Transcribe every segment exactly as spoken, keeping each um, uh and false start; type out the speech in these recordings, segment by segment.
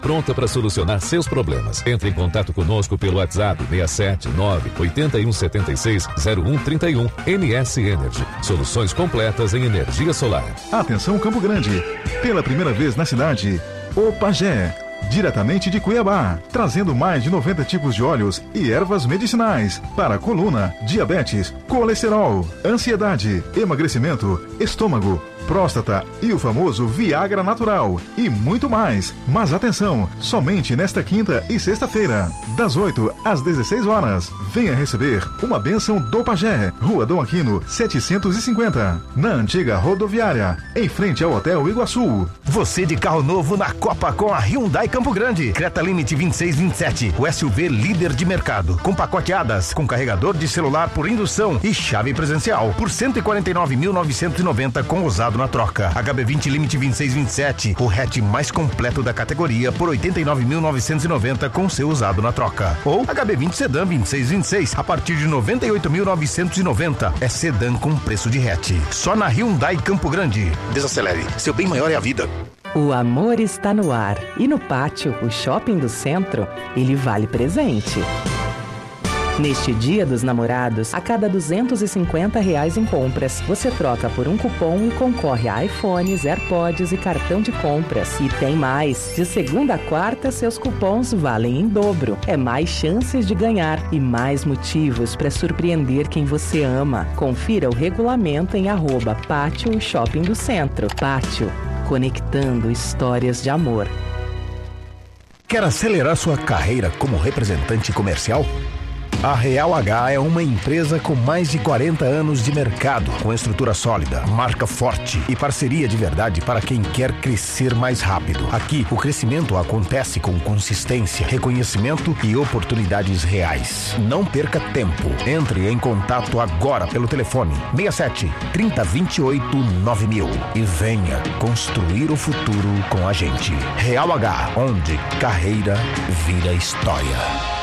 pronta para solucionar seus problemas. Entre em contato conosco pelo WhatsApp seis sete nove oito um sete seis zero um três um. M S Energy, soluções completas em energia solar. Atenção Campo Grande, pela primeira vez na cidade, o Pajé, diretamente de Cuiabá, trazendo mais de noventa tipos de óleos e ervas medicinais para coluna, diabetes, colesterol, ansiedade, emagrecimento, estômago, próstata e o famoso Viagra natural e muito mais. Mas atenção, somente nesta quinta e sexta-feira, das oito às dezesseis horas, venha receber uma bênção do Pajé, Rua Dom Aquino, setecentos e cinquenta, na antiga rodoviária, em frente ao Hotel Iguaçu. Você de carro novo na Copa com a Hyundai Campo Grande. Creta Limite vinte e seis vinte e sete, o S U V líder de mercado, com pacoteadas, com carregador de celular por indução e chave presencial, por cento e quarenta e nove mil novecentos e noventa com usado na troca. H B vinte Limite vinte e seis vinte e sete, o hatch mais completo da categoria, por oitenta e nove mil novecentos e noventa com seu usado na troca. Ou H B vinte Sedan vinte e seis vinte e seis, a partir de noventa e oito mil novecentos e noventa. É sedã com preço de hatch. Só na Hyundai Campo Grande. Desacelere, seu bem maior é a vida. O amor está no ar e no Pátio, o shopping do centro, ele vale presente. Neste Dia dos Namorados, a cada duzentos e cinquenta reais em compras, você troca por um cupom e concorre a iPhones, AirPods e cartão de compras. E tem mais! De segunda a quarta, seus cupons valem em dobro. É mais chances de ganhar e mais motivos para surpreender quem você ama. Confira o regulamento em arroba Pátio Shopping do Centro. Pátio, conectando histórias de amor. Quer acelerar sua carreira como representante comercial? A Real H é uma empresa com mais de quarenta anos de mercado, com estrutura sólida, marca forte e parceria de verdade para quem quer crescer mais rápido. Aqui, o crescimento acontece com consistência, reconhecimento e oportunidades reais. Não perca tempo. Entre em contato agora pelo telefone seis sete, trinta, vinte e oito, nove mil e venha construir o futuro com a gente. Real H, onde carreira vira história.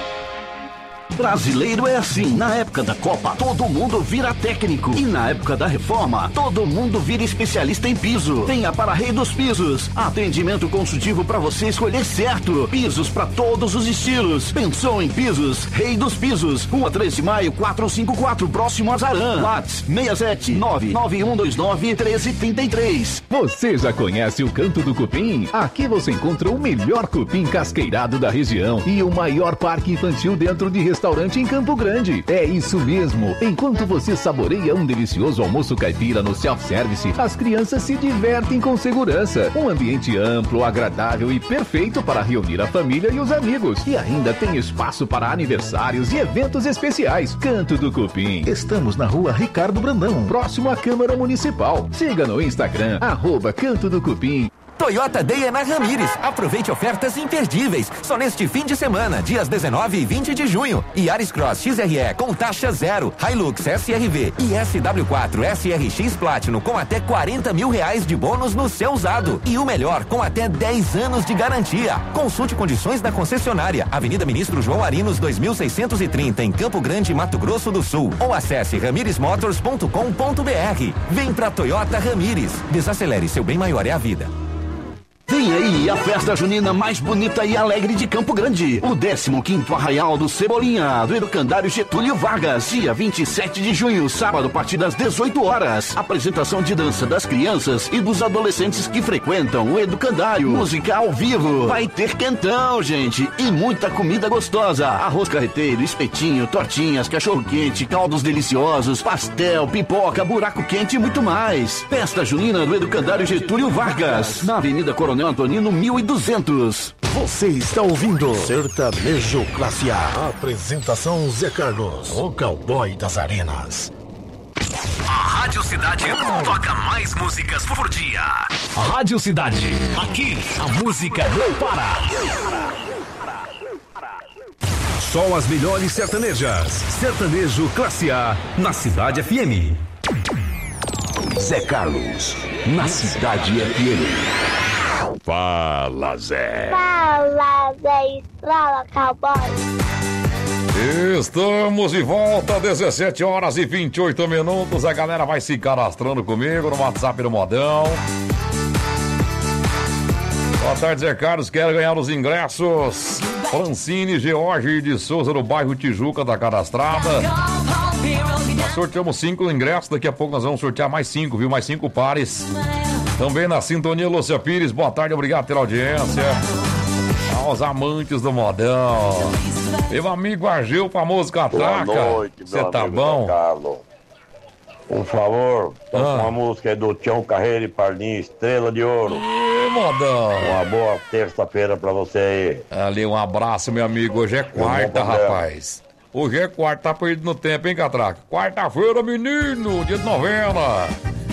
Brasileiro é assim, na época da Copa todo mundo vira técnico e na época da reforma todo mundo vira especialista em piso. Venha para Rei dos Pisos, atendimento consultivo para você escolher certo, pisos para todos os estilos. Pensou em pisos? Rei dos Pisos, Rua três de maio, quatrocentos e cinquenta e quatro, próximo a Zaran. WhatsApp seis sete nove nove um dois nove um três três três. Você já conhece o Canto do Cupim? Aqui você encontra o melhor cupim casqueirado da região e o maior parque infantil dentro de restaurantes em Campo Grande. É isso mesmo. Enquanto você saboreia um delicioso almoço caipira no self-service, as crianças se divertem com segurança. Um ambiente amplo, agradável e perfeito para reunir a família e os amigos. E ainda tem espaço para aniversários e eventos especiais. Canto do Cupim. Estamos na rua Ricardo Brandão, próximo à Câmara Municipal. Siga no Instagram, arroba Canto do Cupim. Toyota Day é na Ramires. Aproveite ofertas imperdíveis. Só neste fim de semana, dias dezenove e vinte de junho. Yaris Cross X R E com taxa zero. Hilux S R V e S W quatro S R X Platinum com até quarenta mil reais de bônus no seu usado. E o melhor, com até dez anos de garantia. Consulte condições da concessionária. Avenida Ministro João Arinos dois mil seiscentos e trinta, em Campo Grande, Mato Grosso do Sul. Ou acesse ramires motors ponto com ponto b r. Vem pra Toyota Ramires. Desacelere, seu bem maior é a vida. Vem aí a festa junina mais bonita e alegre de Campo Grande. O décimo quinto Arraial do Cebolinha, do Educandário Getúlio Vargas. Dia vinte e sete de junho, sábado, a partir das dezoito horas. Apresentação de dança das crianças e dos adolescentes que frequentam o Educandário. Música ao vivo. Vai ter quentão, gente. E muita comida gostosa. Arroz carreteiro, espetinho, tortinhas, cachorro-quente, caldos deliciosos, pastel, pipoca, buraco quente e muito mais. Festa junina do Educandário Getúlio Vargas, na Avenida Coronel Antonino mil e duzentos. Você está ouvindo Sertanejo Classe A. Apresentação Zé Carlos, o cowboy das arenas. A Rádio Cidade toca mais músicas por dia. Rádio Cidade, aqui a música não para. Só as melhores sertanejas. Sertanejo Classe A na Cidade F M. Zé Carlos, na Cidade F M. Fala, Zé. Fala, Zé. Fala, cowboy. Estamos de volta, dezessete horas e vinte e oito minutos. A galera vai se cadastrando comigo no WhatsApp do Modão. Boa tarde, Zé Carlos. Quero ganhar os ingressos. Francine George de Souza, no bairro Tijuca da Cadastrada. Nós sorteamos cinco ingressos. Daqui a pouco nós vamos sortear mais cinco, viu? Mais cinco pares. Também na sintonia, Lúcia Pires. Boa tarde, obrigado pela audiência. Aos amantes do modão. Meu amigo Argel, famoso Catraca. Boa noite, você tá bom? Carlos. Por favor, toca Ah. uma música do Tião Carreiro e Parlinho, Estrela de Ouro. Ê, modão. Uma boa terça-feira pra você aí. Ali, um abraço, meu amigo. Hoje é quarta, rapaz. Hoje é quarta, tá perdido no tempo, hein, Catraca? Quarta-feira, menino, dia de novena.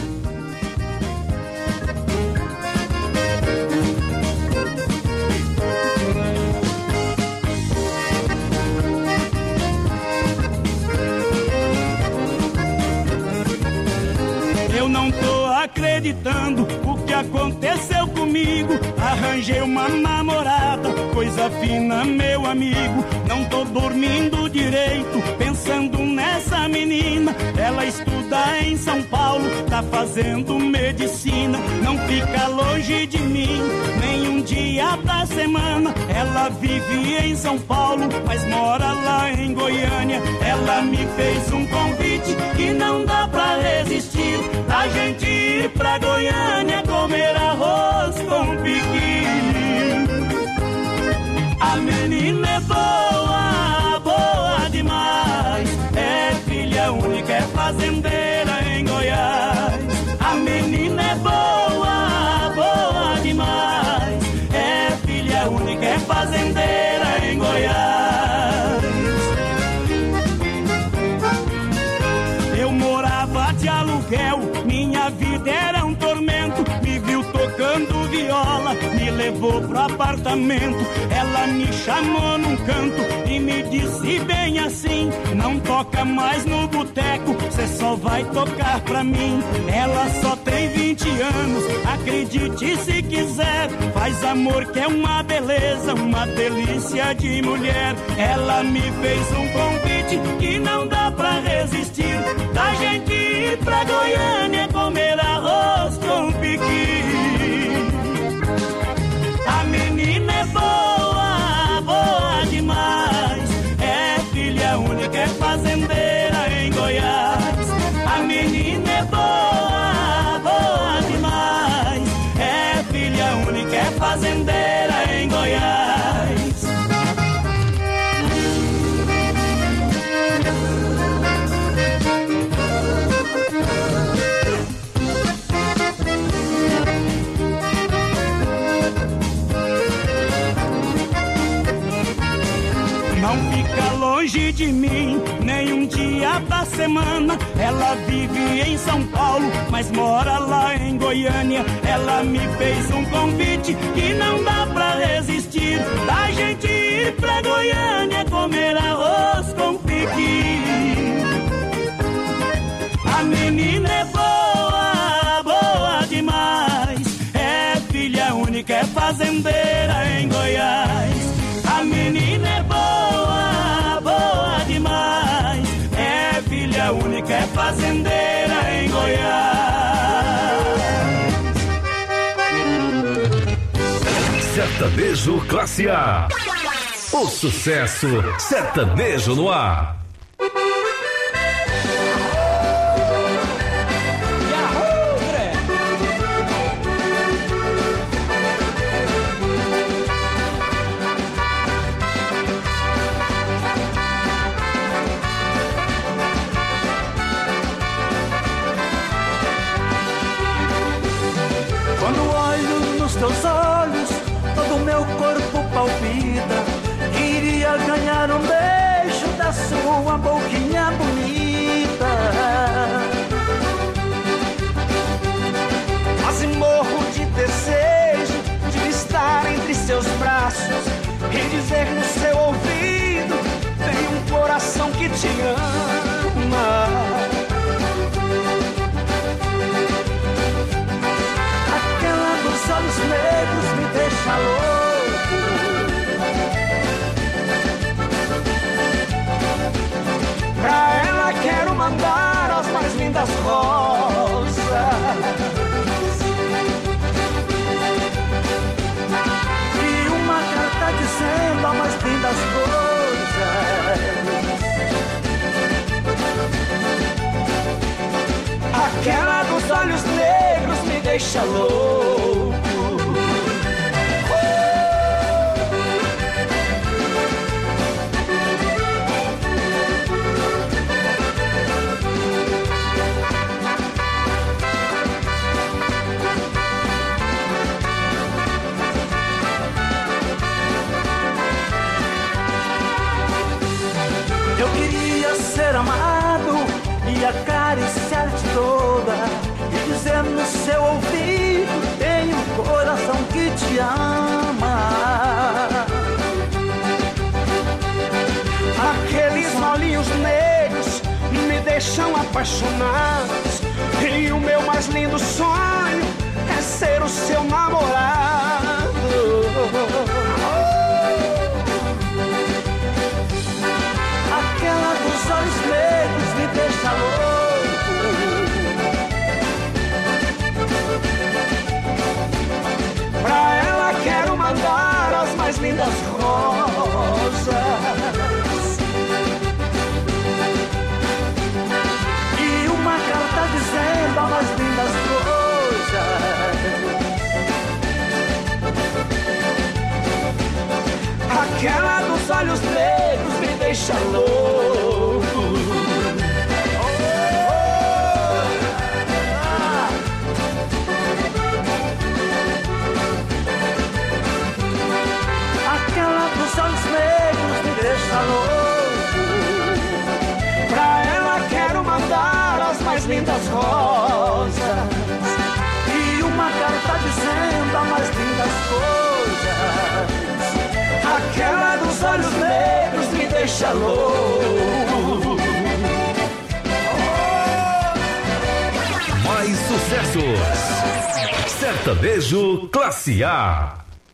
Eu não tô acreditando o que aconteceu comigo. Arranjei uma namorada, coisa fina, meu amigo. Não tô dormindo direito, pensando nessa menina. Ela estuda em São Paulo, tá fazendo medicina. Não fica longe de mim, nem um dia da semana. Ela vive em São Paulo, mas mora lá em Goiânia. Ela me fez um convite que não dá pra resistir. A gente ir pra Goiânia comer arroz com piqui. A menina é boa, boa demais. É filha única, é fazendeira em Goiás. A menina é boa, boa demais. É filha única, é fazendeira em Goiás. Eu morava de aluguel, minha vida era um tormento. Me viu tocando viola, me levou pro apartamento. Ela me chamou num canto e me disse bem assim: não toca mais no boteco, cê só vai tocar pra mim. Ela só tem vinte anos, acredite se quiser. Faz amor que é uma beleza, uma delícia de mulher. Ela me fez um convite que não dá pra resistir. Da gente ir pra Goiânia comer arroz com piqui. A menina é boa, boa demais. É filha única, é fazendeira em Goiás. A menina é boa, boa demais. É filha única, é fazendeira em Goiás. Não fica longe de mim, nem um dia da semana. Ela vive em São Paulo, mas mora lá em Goiânia. Ela me fez um convite que não dá pra resistir. Da gente ir pra Goiânia comer arroz com piqui. A menina é boa, boa demais. É filha única, é fazendeira em Goiás. A menina é boa, boa demais. É filha única, é fazendeira em Goiás. Sertanejo Classe A. O sucesso sertanejo no ar. Teus olhos, todo meu corpo palpita. Queria ganhar um beijo da sua boquinha bonita. Quase morro de desejo de estar entre seus braços e dizer no seu ouvido: tem um coração que te ama. Os olhos negros me deixa louco. Pra ela quero mandar as mais lindas rosas. deixa louco. Eu queria ser amado e acariciar-te toda e dizer no seu ouvido: tem um coração que te ama. Aqueles olhinhos negros me deixam apaixonados e o meu mais lindo sonho é ser o seu namorado. Aquela dos olhos negros me deixa louco. Pra ela quero mandar as mais lindas rosas e uma carta dizendo as mais lindas coisas. Aquela dos olhos negros me deixa louco. Aquela dos olhos negros me deixa louco. Pra ela quero mandar as mais lindas rosas e uma carta dizendo as mais lindas coisas. Aquela dos olhos negros me deixa louco. Mais sucessos. Sertanejo Classe A.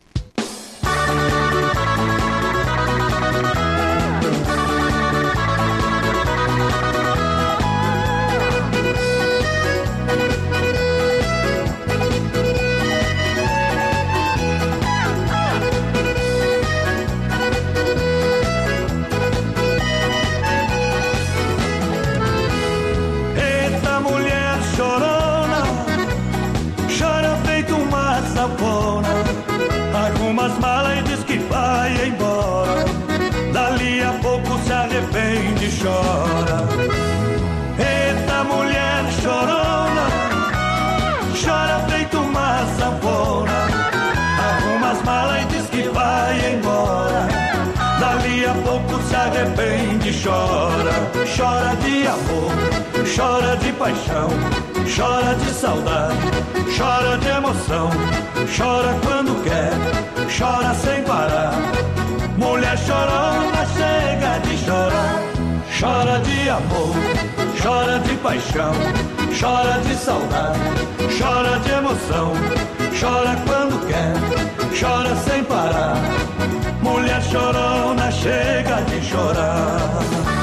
Arruma as malas e diz que vai embora. Dali a pouco se arrepende e chora. Eita mulher chorona, chora feito uma sanfona. Arruma as malas e diz que vai embora. Dali a pouco se arrepende e chora. Chora de amor, chora de paixão, chora de saudade, chora de emoção, chora quando quer, chora sem parar. Mulher chorona, chega de chorar. Chora de amor, chora de paixão, chora de saudade, chora de emoção, chora quando quer, chora sem parar. Mulher chorona, chega de chorar.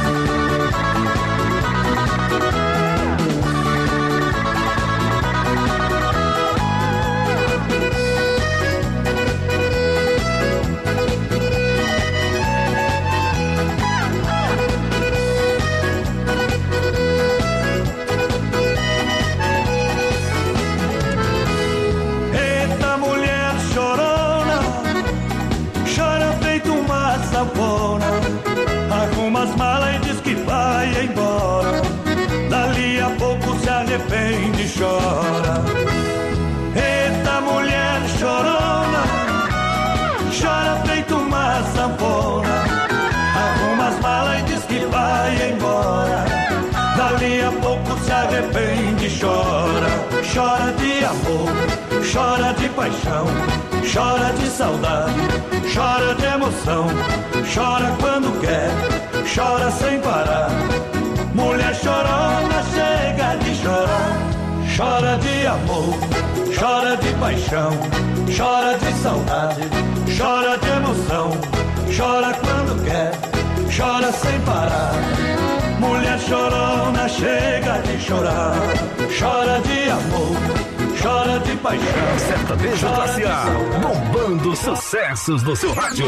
Arruma as malas e diz que vai embora. Dali a pouco se arrepende e chora. Eita mulher chorona, chora feito uma sanfona. Arruma as malas e diz que vai embora. Dali a pouco se arrepende e chora. Chora de amor, chora de paixão, chora de saudade, chora de emoção, chora quando quer, chora sem parar. Mulher chorona, chega de chorar. Chora de amor, chora de paixão, chora de saudade, chora de emoção, chora quando quer, chora sem parar. Mulher chorona, chega de chorar. Chora de amor, chora de paixão. Sertanejo Classe A, bombando sucessos no seu rádio.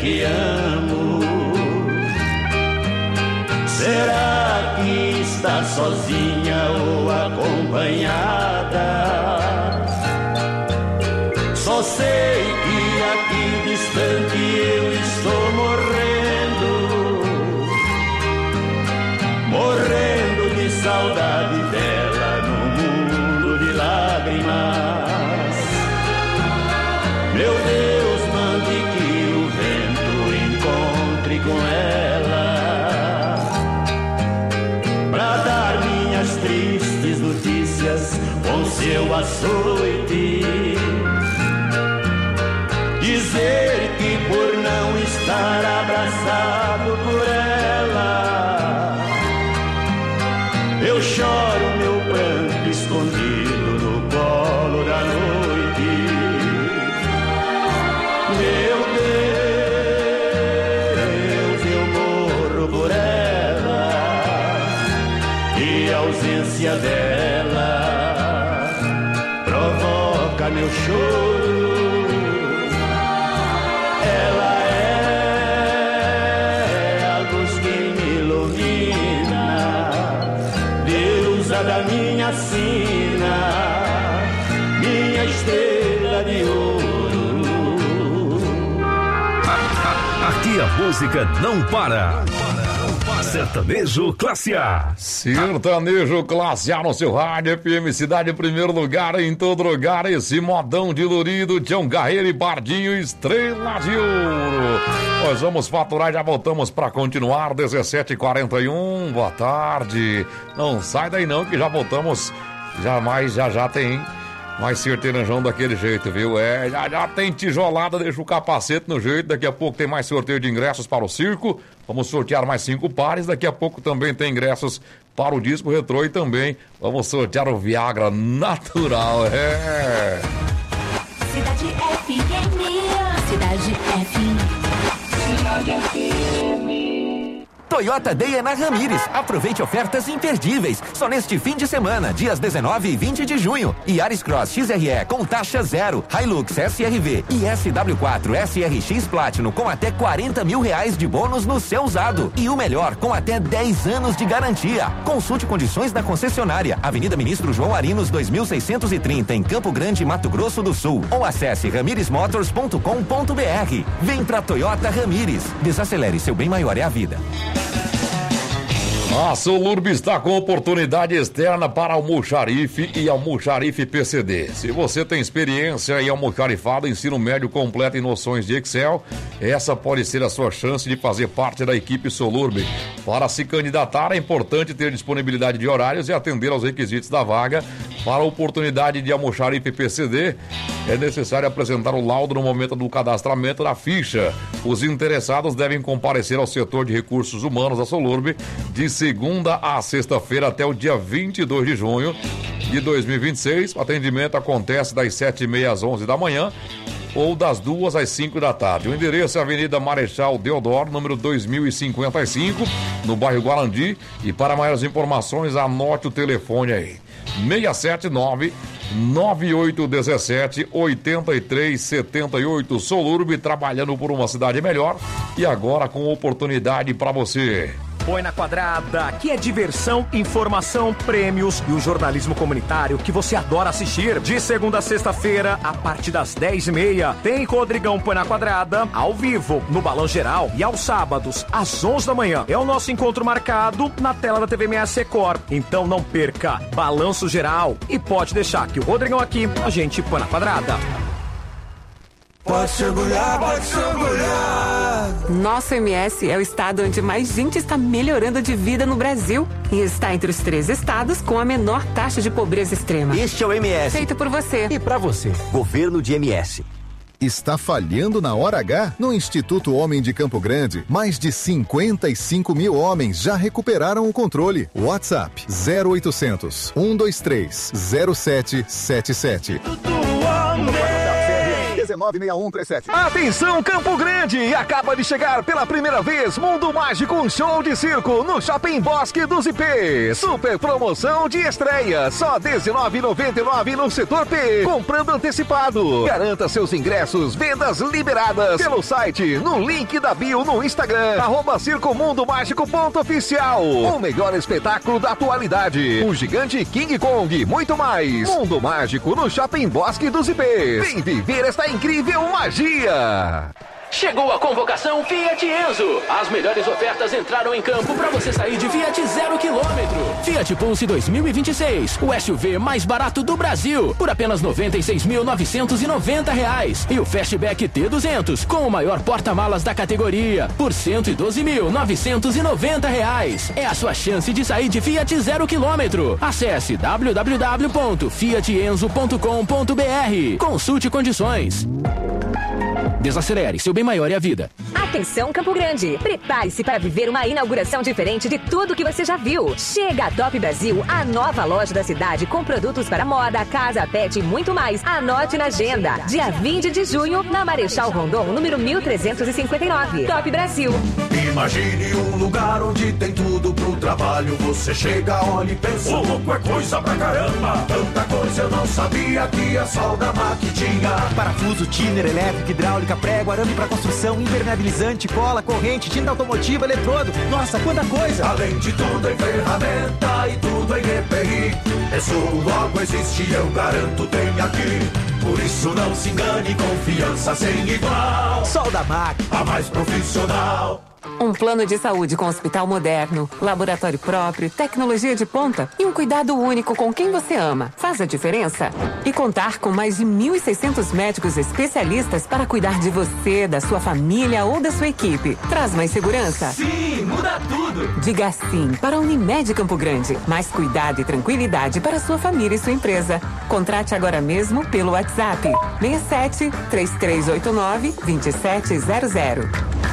que amo. Será que está sozinha ou acompanhada? Só sei que aqui distante eu estou morrendo, morrendo de saudade dela no mundo de lágrimas. Meu Deus, mande que o vento encontre com ela, pra dar minhas tristes notícias com seu açoite. Dizer que por não estar abraçado por ela, eu choro meu pranto escondido no colo da noite. Meu Deus, eu morro por ela, e a ausência dela provoca meu choro. Da minha sina, minha estrela de ouro. Aqui a música não para. Sertanejo Classe A. Sertanejo Classe A no seu rádio, F M Cidade em primeiro lugar, em todo lugar, esse modão dilurido, Tião Carreiro e Pardinho, estrela de ouro. Nós vamos faturar, já voltamos para continuar, dezessete e quarenta e um, boa tarde. Não sai daí não, que já voltamos, jamais, já já tem mais sertanejão daquele jeito, viu? É, já já tem tijolada, deixa o capacete no jeito, daqui a pouco tem mais sorteio de ingressos para o circo, vamos sortear mais cinco pares, daqui a pouco também tem ingressos para o disco retrô e também vamos sortear o Viagra natural, é... Cidade F M, Cidade F M. Cidade F M. Toyota Day é na Ramires. Aproveite ofertas imperdíveis. Só neste fim de semana, dias dezenove e vinte de junho. Yaris Cross X R E com taxa zero. Hilux S R V e S W quatro S R X Platinum com até quarenta mil reais de bônus no seu usado. E o melhor, com até dez anos de garantia. Consulte condições da concessionária. Avenida Ministro João Arinos dois mil seiscentos e trinta, em Campo Grande, Mato Grosso do Sul. Ou acesse ramires motors ponto com ponto b r. Vem pra Toyota Ramires. Desacelere, seu bem maior é a vida. A Solurb está com oportunidade externa para almoxarife e almoxarife P C D. Se você tem experiência em almoxarifado, ensino médio completo em noções de Excel, essa pode ser a sua chance de fazer parte da equipe Solurb. Para se candidatar, é importante ter disponibilidade de horários e atender aos requisitos da vaga. Para a oportunidade de almoxarife P C D, é necessário apresentar o laudo no momento do cadastramento da ficha. Os interessados devem comparecer ao setor de recursos humanos da Solurb de segunda a sexta-feira até o dia vinte e dois de junho de dois mil e vinte e seis. O atendimento acontece das sete e meia às onze da manhã ou das duas às cinco da tarde. O endereço é Avenida Marechal Deodoro, número dois mil e cinquenta e cinco, no bairro Guarandi. E para maiores informações, anote o telefone aí: seis sete nove, nove oito um sete, oito três sete oito. Solurb, trabalhando por uma cidade melhor e agora com oportunidade para você. Põe na Quadrada, aqui é diversão, informação, prêmios e o jornalismo comunitário que você adora assistir. De segunda a sexta-feira, a partir das dez e meia, tem Rodrigão Põe na Quadrada, ao vivo, no Balão Geral, e aos sábados, às onze da manhã. É o nosso encontro marcado na tela da T V M S Record. Então não perca, Balanço Geral, e pode deixar que o Rodrigão aqui, a gente põe na Quadrada. Pode se orgulhar, pode se orgulhar. Nosso M S é o estado onde mais gente está melhorando de vida no Brasil. E está entre os três estados com a menor taxa de pobreza extrema. Este é o M S. Feito por você. E pra você. Governo de M S. Está falhando na hora H? No Instituto Homem de Campo Grande, mais de cinquenta e cinco mil homens já recuperaram o controle. WhatsApp zero oitocentos, um dois três, zero sete sete sete. nove seis um três sete. Atenção, Campo Grande! Acaba de chegar pela primeira vez Mundo Mágico, um show de circo no Shopping Bosque dos Ipês. Super promoção de estreia, só dezenove reais e noventa e nove centavos no setor P. Comprando antecipado. Garanta seus ingressos, vendas liberadas pelo site, no link da bio no Instagram, arroba Circo Mundo Mágico ponto oficial. O melhor espetáculo da atualidade. O gigante King Kong, muito mais. Mundo Mágico no Shopping Bosque dos Ipês. Vem viver esta incrível magia. Chegou a convocação Fiat Enzo. As melhores ofertas entraram em campo para você sair de Fiat zero quilômetro. Fiat Pulse dois mil e vinte e seis, o S U V mais barato do Brasil, por apenas noventa e seis mil novecentos e noventa reais. E o Fastback T duzentos, com o maior porta-malas da categoria, por cento e doze mil novecentos e noventa reais. É a sua chance de sair de Fiat zero quilômetro. Acesse w w w ponto fiat enzo ponto com ponto b r. Consulte condições. Desacelere, seu bem maior é a vida. Atenção, Campo Grande! Prepare-se para viver uma inauguração diferente de tudo que você já viu. Chega a Top Brasil, a nova loja da cidade com produtos para moda, casa, pet e muito mais. Anote na agenda. Dia vinte de junho, na Marechal Rondon, número mil trezentos e cinquenta e nove. Top Brasil. Imagine um lugar onde tem tudo pro trabalho. Você chega, olha e pensa, ô louco, é coisa pra caramba. Tanta coisa eu não sabia que a Soldamac tinha. Parafuso, tiner, elétrica, hidráulica, prego, arame para construção, impermeabilizante, cola, corrente, tinta automotiva, eletrodo. Nossa, quanta coisa! Além de tudo em ferramenta e tudo em E P I. Isso logo existe, eu garanto, tem aqui. Por isso não se engane, confiança sem igual. Soldamac, a mais profissional. Um plano de saúde com hospital moderno, laboratório próprio, tecnologia de ponta e um cuidado único com quem você ama. Faz a diferença? E contar com mais de mil e seiscentos médicos especialistas para cuidar de você, da sua família ou da sua equipe. Traz mais segurança? Sim, muda tudo! Diga sim para a Unimed Campo Grande. Mais cuidado e tranquilidade para sua família e sua empresa. Contrate agora mesmo pelo WhatsApp seis sete três três oito nove dois sete zero zero.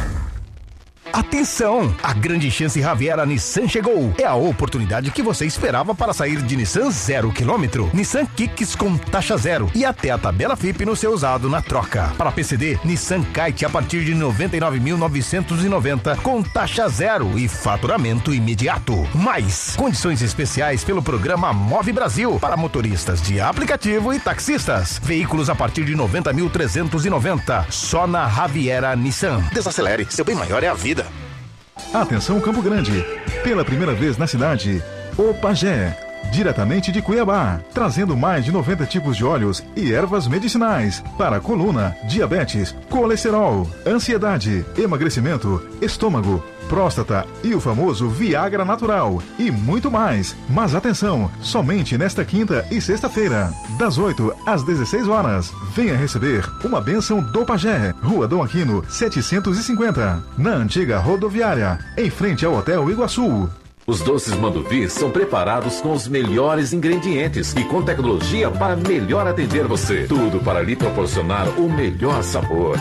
Atenção! A grande chance Raviera Nissan chegou. É a oportunidade que você esperava para sair de Nissan zero quilômetro. Nissan Kicks com taxa zero e até a tabela F I P no seu usado na troca. Para P C D, Nissan Kite a partir de noventa e nove mil novecentos e noventa com taxa zero e faturamento imediato. Mais condições especiais pelo programa Move Brasil para motoristas de aplicativo e taxistas. Veículos a partir de noventa mil trezentos e noventa. Só na Raviera Nissan. Desacelere, seu bem maior é a vida. Atenção, Campo Grande. Pela primeira vez na cidade, o Pajé, diretamente de Cuiabá, trazendo mais de noventa tipos de óleos e ervas medicinais para coluna, diabetes, colesterol, ansiedade, emagrecimento, estômago, próstata e o famoso Viagra natural e muito mais. Mas atenção, somente nesta quinta e sexta-feira, das oito às dezesseis horas, venha receber uma bênção do Pajé, Rua Dom Aquino, setecentos e cinquenta, na antiga rodoviária, em frente ao Hotel Iguaçu. Os doces Manduvi são preparados com os melhores ingredientes e com tecnologia para melhor atender você. Tudo para lhe proporcionar o melhor sabor.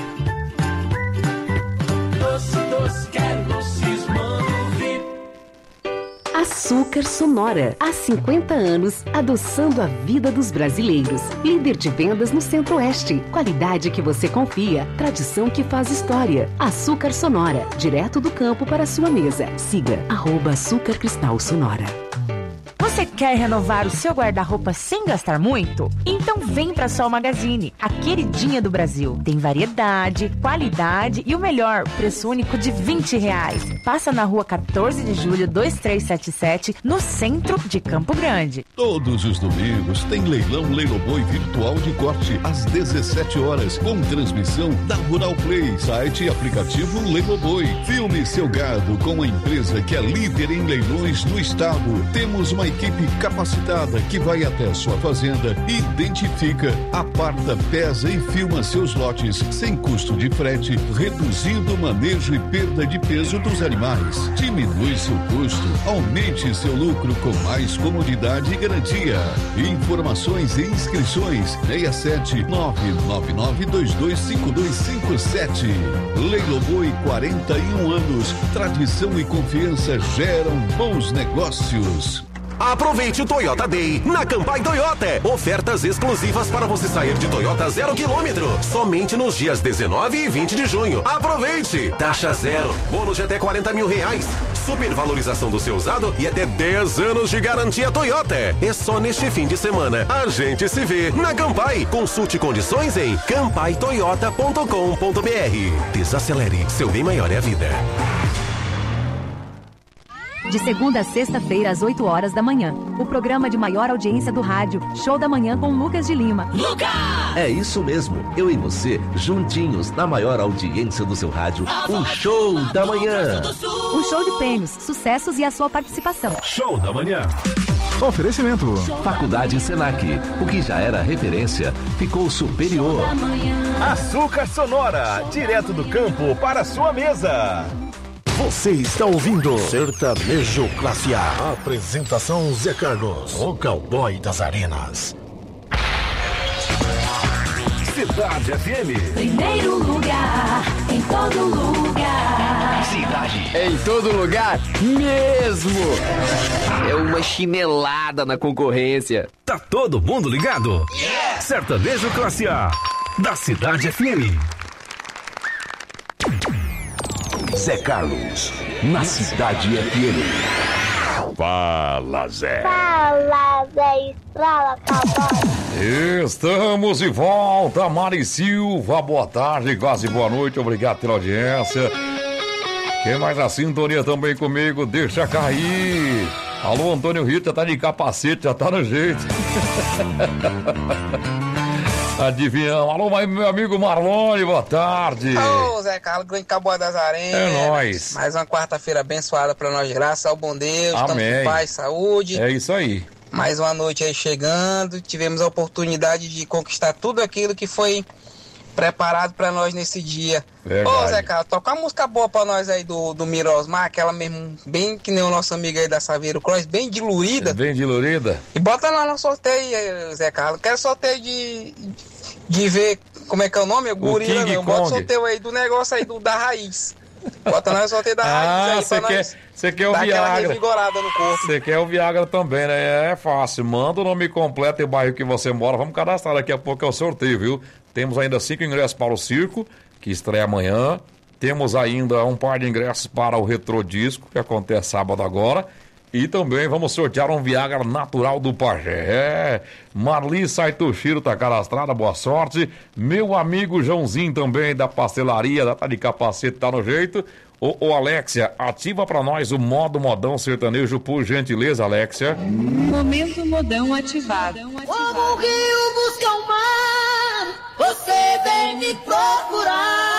Doce, doce, quero doces Manduvi. Açúcar Sonora. Há cinquenta anos, adoçando a vida dos brasileiros. Líder de vendas no Centro-Oeste. Qualidade que você confia. Tradição que faz história. Açúcar Sonora. Direto do campo para a sua mesa. Siga arroba Açúcar Cristal Sonora. Você quer renovar o seu guarda-roupa sem gastar muito? Então vem pra Sol Magazine, a queridinha do Brasil. Tem variedade, qualidade e o melhor, preço único de vinte reais. Passa na rua quatorze de julho, dois três sete sete, no centro de Campo Grande. Todos os domingos tem leilão Leiloboi virtual de corte às dezessete horas, com transmissão da Rural Play, site e aplicativo Leiloboi. Filme seu gado com a empresa que é líder em leilões do estado. Temos uma equipe capacitada que vai até a sua fazenda, identifica, aparta, pesa e filma seus lotes sem custo de frete, reduzindo o manejo e perda de peso dos animais. Diminui seu custo, aumente seu lucro com mais comodidade e garantia. Informações e inscrições seis sete nove nove nove dois dois cinco dois cinco sete. Leiloboi, quarenta e um anos, tradição e confiança geram bons negócios. Aproveite o Toyota Day na Campai Toyota. Ofertas exclusivas para você sair de Toyota zero quilômetro. Somente nos dias dezenove e vinte de junho. Aproveite! Taxa zero, bônus de até quarenta mil reais. Supervalorização do seu usado e até dez anos de garantia Toyota. É só neste fim de semana. A gente se vê na Campai. Consulte condições em campai toyota ponto com ponto br. Desacelere, seu bem maior é a vida. De segunda a sexta-feira, às oito horas da manhã. O programa de maior audiência do rádio, Show da Manhã com Lucas de Lima. Lucas! É isso mesmo. Eu e você, juntinhos, na maior audiência do seu rádio, o Show da Manhã. Um show de prêmios, sucessos e a sua participação. Show da Manhã. Oferecimento. Faculdade Senac. O que já era referência, ficou superior. Açúcar Sonora, direto do campo para a sua mesa. Você está ouvindo Sertanejo Classe A. Apresentação Zé Carlos, o cowboy das arenas. Cidade F M. Primeiro lugar, em todo lugar. Cidade. Em todo lugar mesmo. É uma chinelada na concorrência. Tá todo mundo ligado? Yeah! Sertanejo Classe A, da Cidade F M. Zé Carlos, na Cidade F M. Fala, Zé. Fala, Zé Estrala, cowboy. Estamos de volta, Mari Silva. Boa tarde, quase boa noite. Obrigado pela audiência. Quem mais na sintonia também comigo, deixa cair. Alô, Antônio Rita, tá de capacete, já tá no jeito. Adivinhão. Alô, meu amigo Marlone, boa tarde. Ô, Zé Carlos, grande cowboy das arenas. É nóis. Mais uma quarta-feira abençoada pra nós, graças ao bom Deus. Amém. Estamos com paz, saúde. É isso aí. Mais uma noite aí chegando. Tivemos a oportunidade de conquistar tudo aquilo que foi preparado pra nós nesse dia. Verdade. Ô, Zé Carlos, toca uma música boa pra nós aí do, do Mirosmar, aquela mesmo, bem que nem o nosso amigo aí da Saveiro Cross, bem diluída. Bem diluída. E bota lá no sorteio, Zé Carlos. Quero sorteio de, de ver como é que é o nome, o gorila King não. Bota Kong. sorteio aí do negócio aí do, da raiz. Bota lá no sorteio da Ah, raiz aí você pra quer, nós. você quer o dar aquela Viagra. revigorada no corpo. Você quer o Viagra também, né? É fácil. Manda o nome completo e o bairro que você mora. Vamos cadastrar daqui a pouco é o sorteio, viu? Temos ainda cinco ingressos para o circo, que estreia amanhã. Temos ainda um par de ingressos para o Retrodisco, que acontece sábado agora. E também vamos sortear um Viagra natural do Pajé. É, Marli Saitoshiro tá cadastrada, boa sorte. Meu amigo Joãozinho também, da pastelaria, da tá de capacete, tá no jeito. Ô, ô Alexia, ativa pra nós o modo modão sertanejo, por gentileza, Alexia. Momento modão ativado. Como o rio busca o mar, você vem me procurar.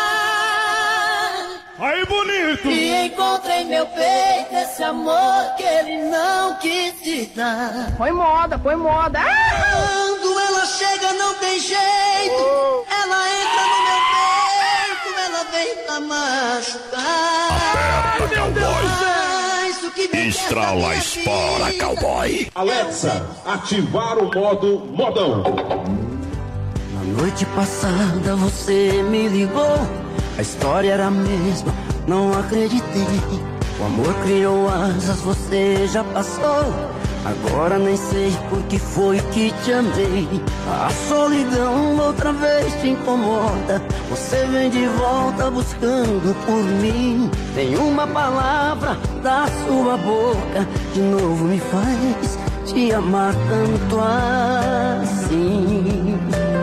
Aí, bonito! E encontra em meu peito esse amor que ele não quis te dar. Põe moda, põe moda. Ah! Quando ela chega não tem jeito, oh. Ela entra no meu peito, ela vem pra machucar. Aperta, cowboy. Estrala a espora, cowboy. Alexa, ativar o modo modão. Na noite passada você me ligou, a história era a mesma, não acreditei. O amor criou asas, você já passou. Agora nem sei por que foi que te amei. A solidão outra vez te incomoda. Você vem de volta buscando por mim. Nenhuma palavra da sua boca de novo me faz te amar tanto assim.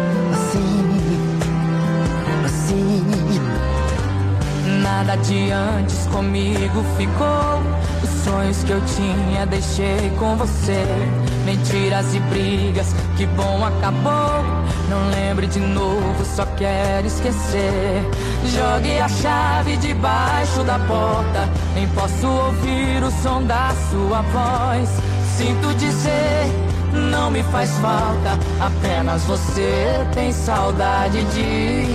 Nada de antes comigo ficou. Os sonhos que eu tinha deixei com você. Mentiras e brigas, que bom acabou. Não lembre de novo, só quero esquecer. Jogue a chave debaixo da porta. Nem posso ouvir o som da sua voz. Sinto dizer, não me faz falta. Apenas você tem saudade de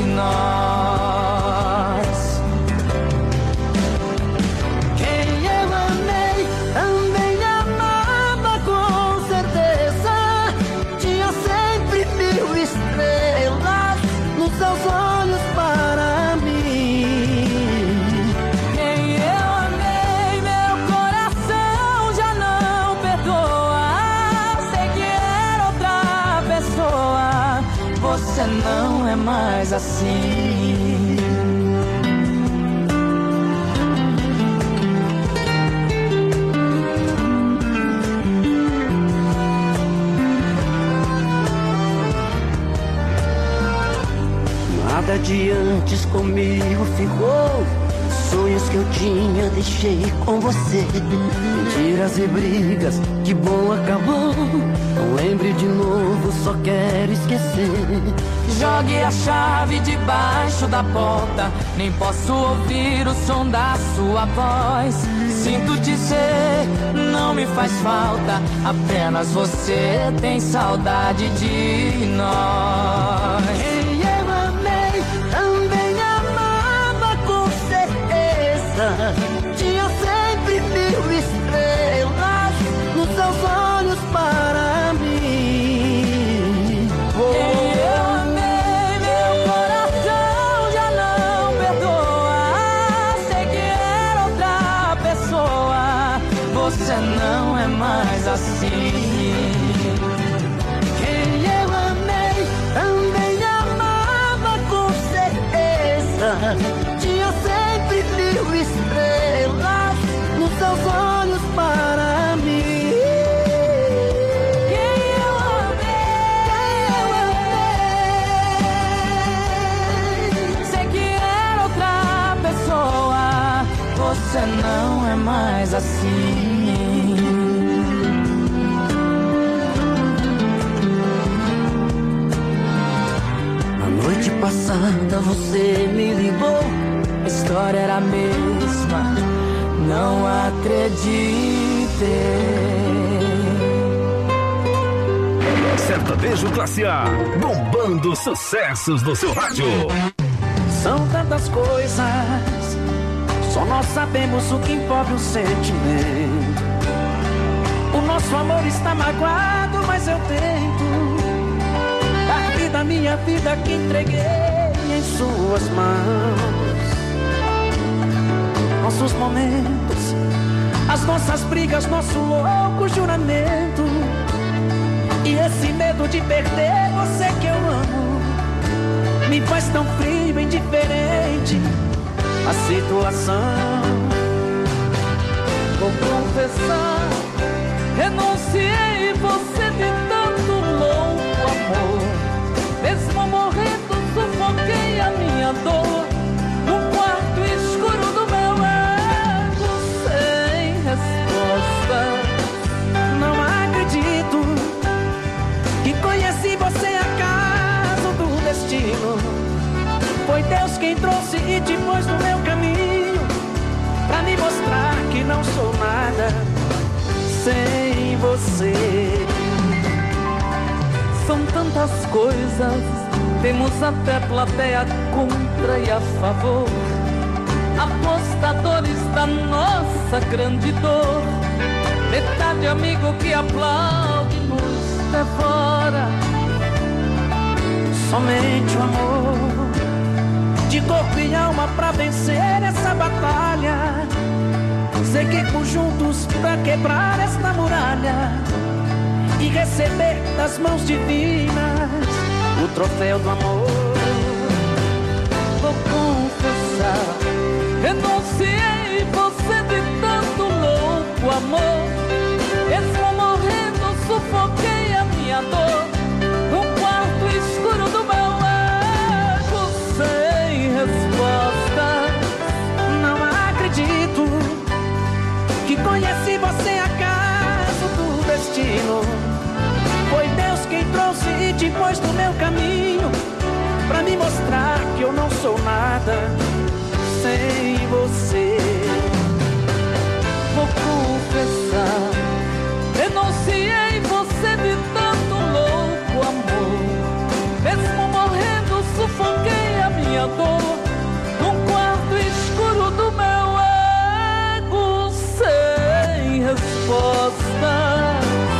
nós. Também amava com certeza. Tinha sempre mil estrelas nos seus olhos para mim. Quem eu amei, meu coração já não perdoa. você não é mais assim. Nada de antes comigo ficou. Sonhos que eu tinha deixei com você. Mentiras e brigas, que bom acabou. Não lembre de novo, só quero esquecer. Jogue a chave debaixo da porta. Nem posso ouvir o som da sua voz. Sinto dizer, não me faz falta. Apenas você tem saudade de nós. Quem eu amei também amava com certeza. Tinha sempre mil estrelas nos seus olhos para mim. Oh. Quem eu amei, meu coração já não perdoa. Sei que era outra pessoa, você não é mais assim. Quem eu amei também amava com certeza. Tinha sempre mil estrelas nos seus olhos para mim. Quem eu amei, sei que era outra pessoa, você não é mais assim. Noite passada você me ligou, a história era a mesma, não acreditei. Sertanejo Classe A, bombando sucessos no seu rádio. São tantas coisas, só nós sabemos o que envolve o sentimento. O nosso amor está magoado, mas eu tento da minha vida que entreguei em suas mãos. Nossos momentos, as nossas brigas, nosso louco juramento. E esse medo de perder você que eu amo me faz tão frio e indiferente a situação. Vou confessar, renunciei você de tanto louco amor. Mesmo morrendo, sufoquei a minha dor no quarto escuro do meu ego, sem resposta. Não acredito que conheci você acaso do destino. Foi Deus quem trouxe e te pôs no meu caminho, pra me mostrar que não sou nada sem você. São tantas coisas, temos até plateia contra e a favor, apostadores da nossa grande dor, metade amigo que aplaude nos devora. Somente o amor, de corpo e alma pra vencer essa batalha. Seguimos juntos pra quebrar esta muralha e receber das mãos divinas o troféu do amor. Vou confessar, renunciei você de tanto louco amor. Mesmo morrendo, sufoquei a minha dor no quarto escuro do meu ego, sem resposta. Não acredito que conheci você acaso do destino. Foi Deus quem trouxe e te pôs no meu caminho, pra me mostrar que eu não sou nada sem você. Vou confessar, renunciei você de tanto louco amor. Mesmo morrendo, sufoquei a minha dor num quarto escuro do meu ego, sem resposta.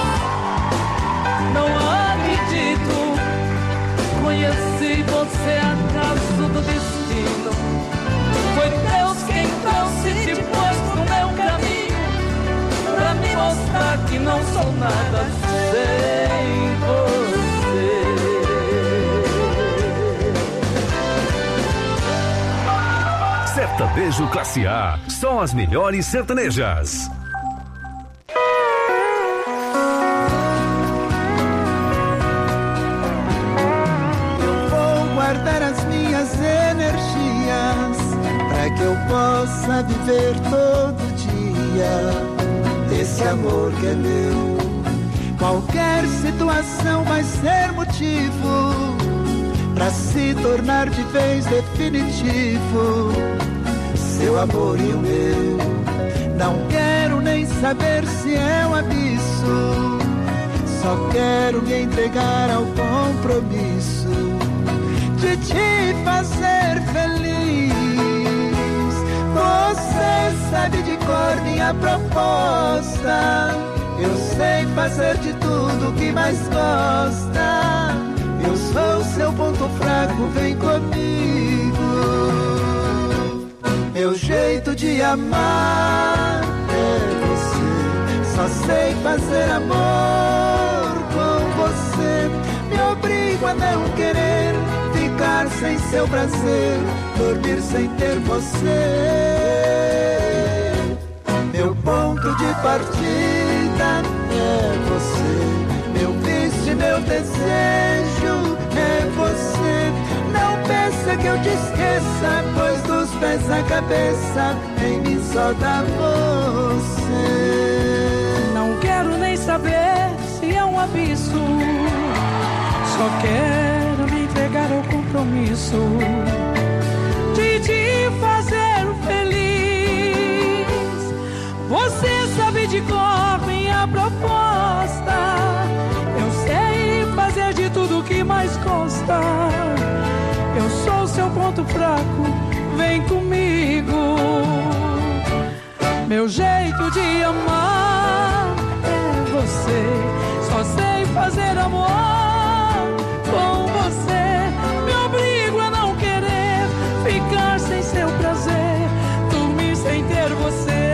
Não acredito, conheci você acaso do destino. Foi Deus quem trouxe e te pôs no meu caminho, pra me mostrar que não sou nada sem você. Sertanejo Classe A. Só as melhores sertanejas. Eu vou guardar as minhas energias para que eu possa viver todo dia esse amor que é meu. Qualquer situação vai ser motivo pra se tornar de vez definitivo seu amor e o meu. Não quero nem saber se é um abismo, só quero me entregar ao compromisso de te fazer feliz. Você sabe de cor minha proposta, eu sei fazer de tudo que mais gosta. Eu sou seu ponto fraco, vem comigo. Meu jeito de amar é você. Só sei fazer amor com você. Me obrigo a não querer ficar sem seu prazer, dormir sem ter você. Meu ponto de partida é você. Meu vício, meu desejo é você. Não pensa que eu te esqueça, pois dos pés à cabeça em mim só dá você. Não quero nem saber se é um abismo, só quero me entregar ao compromisso de te fazer feliz. Você sabe de cor minha proposta, fazer de tudo que mais gosta. Eu sou seu ponto fraco, vem comigo. Meu jeito de amar é você. Só sei fazer amor com você. Me obrigo a não querer ficar sem seu prazer, dormir sem ter você.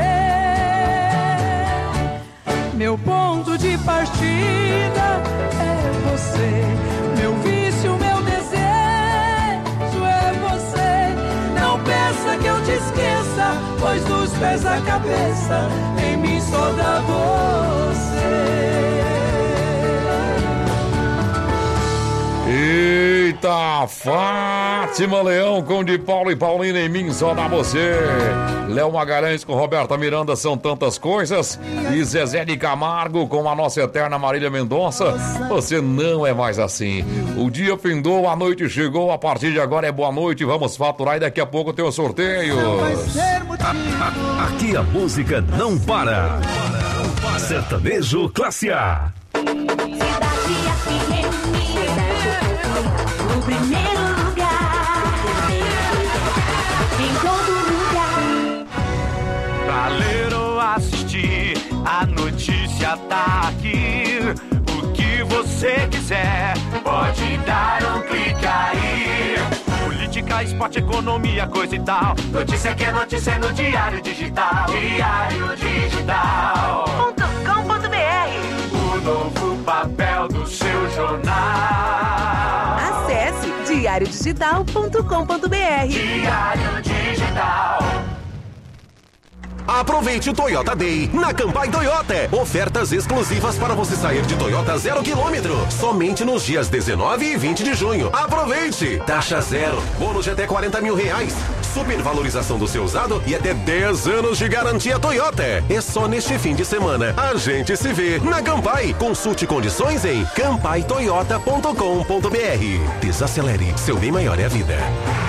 Meu ponto de partida é você. Meu vício, meu desejo é você. Não peça que eu te esqueça, pois dos pés à cabeça em mim só dá você. Eita, Fátima Leão com de Paulo e Paulina, em mim só dá você. Léo Magalhães com Roberta Miranda, são tantas coisas. E Zezé de Camargo com a nossa eterna Marília Mendonça, você não é mais assim. O dia findou, a noite chegou, a partir de agora é boa noite, vamos faturar e daqui a pouco tem o sorteio. Aqui a música não para. Sertanejo Classe A. No primeiro lugar, em todo lugar. Pra ler ou assistir, a notícia tá aqui. O que você quiser, pode dar um clique aí. Política, esporte, economia, coisa e tal. Notícia que é notícia no Diário Digital. Diário Digital ponto com ponto br. O novo papel do seu jornal. Acesse diário digital ponto com ponto br. Diário Digital. Aproveite o Toyota Day na Campai Toyota. Ofertas exclusivas para você sair de Toyota zero quilômetro. Somente nos dias dezenove e vinte de junho. Aproveite! Taxa zero, bônus de até quarenta mil reais. Supervalorização do seu usado e até dez anos de garantia Toyota. É só neste fim de semana. A gente se vê na Campai. Consulte condições em campai toyota ponto com ponto br. Desacelere, seu bem maior é a vida.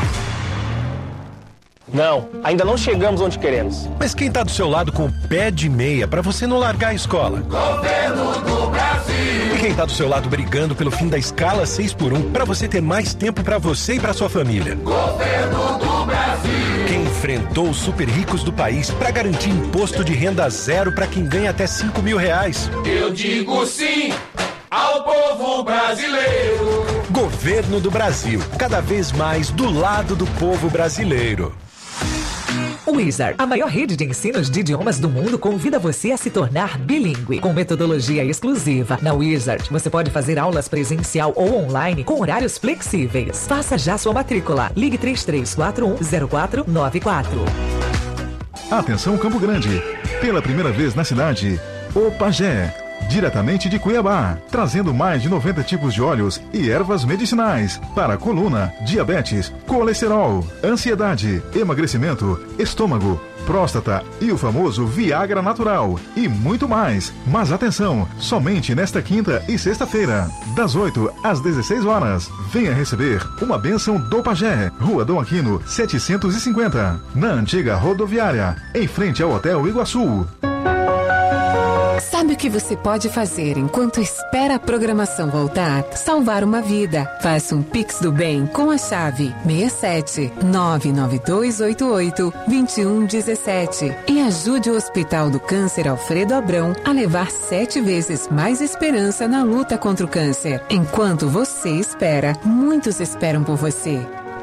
Não, ainda não chegamos onde queremos. Mas quem tá do seu lado com o pé de meia pra você não largar a escola? Governo do Brasil! E quem tá do seu lado brigando pelo fim da escala seis por um pra você ter mais tempo pra você e pra sua família? Governo do Brasil! Quem enfrentou os super ricos do país pra garantir imposto de renda zero pra quem ganha até cinco mil reais? Eu digo sim ao povo brasileiro! Governo do Brasil, cada vez mais do lado do povo brasileiro. Wizard, a maior rede de ensinos de idiomas do mundo, convida você a se tornar bilíngue. Com metodologia exclusiva, na Wizard você pode fazer aulas presencial ou online com horários flexíveis. Faça já sua matrícula. Ligue três três quatro um zero quatro nove quatro. Atenção Campo Grande, pela primeira vez na cidade, o Pajé, diretamente de Cuiabá, trazendo mais de noventa tipos de óleos e ervas medicinais para coluna, diabetes, colesterol, ansiedade, emagrecimento, estômago, próstata e o famoso Viagra natural e muito mais. Mas atenção, somente nesta quinta e sexta-feira, das oito às dezesseis horas, venha receber uma bênção do Pajé, Rua Dom Aquino, setecentos e cinquenta, na antiga rodoviária, em frente ao Hotel Iguaçu. Sabe o que você pode fazer enquanto espera a programação voltar? Salvar uma vida. Faça um Pix do Bem com a chave seis sete nove nove dois oito oito dois um um sete e ajude o Hospital do Câncer Alfredo Abrão a levar sete vezes mais esperança na luta contra o câncer. Enquanto você espera, muitos esperam por você.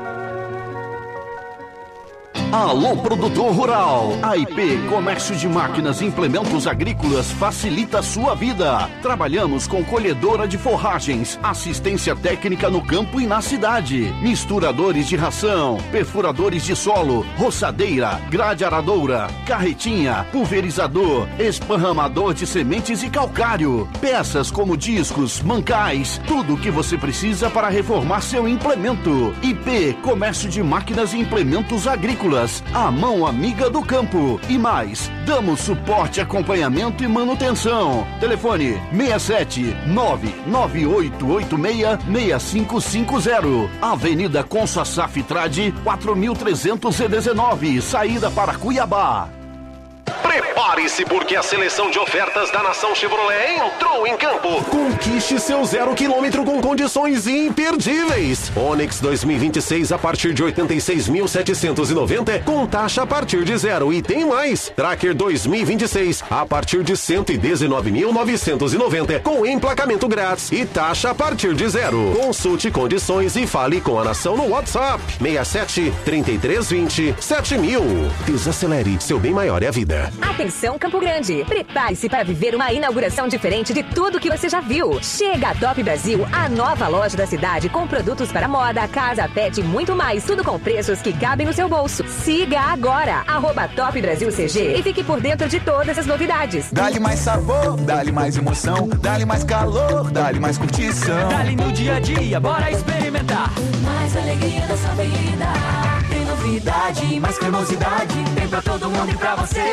Alô, produtor rural! A I P Comércio de Máquinas e Implementos Agrícolas facilita a sua vida. Trabalhamos com colhedora de forragens, assistência técnica no campo e na cidade, misturadores de ração, perfuradores de solo, roçadeira, grade aradora, carretinha, pulverizador, esparramador de sementes e calcário, peças como discos, mancais, tudo o que você precisa para reformar seu implemento. I P Comércio de Máquinas e Implementos Agrícolas, a mão amiga do campo. E mais, damos suporte, acompanhamento e manutenção. Telefone seis sete nove nove oito oito seis seis cinco cinco zero. Avenida Consa Safitrade, quatro mil trezentos e dezenove, saída para Cuiabá. Prepare-se, porque a seleção de ofertas da Nação Chevrolet entrou em campo. Conquiste seu zero quilômetro com condições imperdíveis. Onix dois mil e vinte e seis a partir de oitenta e seis mil setecentos e noventa, com taxa a partir de zero. E tem mais. Tracker dois mil e vinte e seis a partir de cento e dezenove mil novecentos e noventa, com emplacamento grátis e taxa a partir de zero. Consulte condições e fale com a Nação no WhatsApp seis sete três três dois zero sete mil. Desacelere, seu bem maior é a vida. Atenção Campo Grande, prepare-se para viver uma inauguração diferente de tudo que você já viu. Chega a Top Brasil, a nova loja da cidade com produtos para moda, casa, pet e muito mais, tudo com preços que cabem no seu bolso. Siga agora, arroba Top Brasil C G e fique por dentro de todas as novidades. Dá-lhe mais sabor, dá-lhe mais emoção, dá-lhe mais calor, dá-lhe mais curtição. Dá-lhe no dia a dia, bora experimentar. Mais alegria da sua vida. Tem novidade, mais cremosidade. Tem pra todo mundo e pra você.